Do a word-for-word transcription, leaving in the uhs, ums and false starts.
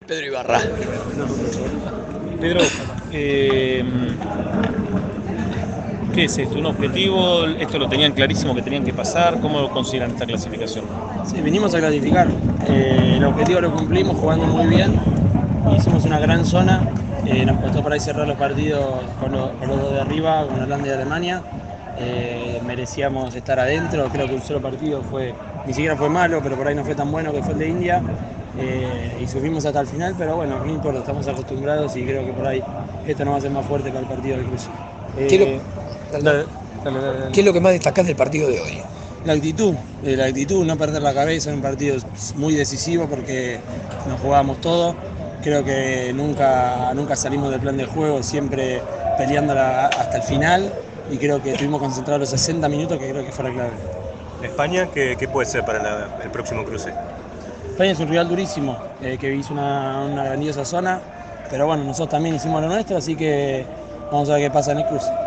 Pedro Ibarra. Pedro, eh, ¿qué es esto? ¿Un objetivo? ¿Esto lo tenían clarísimo que tenían que pasar? ¿Cómo consideran esta clasificación? Sí, vinimos a clasificar. Eh, el objetivo lo cumplimos jugando muy bien. Hicimos una gran zona. Eh, nos costó por ahí cerrar los partidos con, lo, con los dos de arriba, con Holanda y Alemania. Eh, merecíamos estar adentro. Creo que un solo partido fue, ni siquiera fue malo, pero por ahí no fue tan bueno que fue el de India. Eh, y subimos hasta el final, pero bueno, no importa, estamos acostumbrados y creo que por ahí esto nos va a hacer más fuerte para el partido del cruce. ¿Qué, es lo, Eh, dale, dale, dale, dale, dale. ¿Qué es lo que más destacás del partido de hoy? La actitud, eh, la actitud, no perder la cabeza en un partido muy decisivo porque nos jugábamos todo. Creo que nunca, nunca salimos del plan de juego, siempre peleándola hasta el final y creo que estuvimos concentrados los sesenta minutos, que creo que fue la clave. España, ¿qué, qué puede ser para la, el próximo cruce? España es un rival durísimo, eh, que hizo una, una grandiosa zona, pero bueno, nosotros también hicimos lo nuestro, así que vamos a ver qué pasa en el cruce.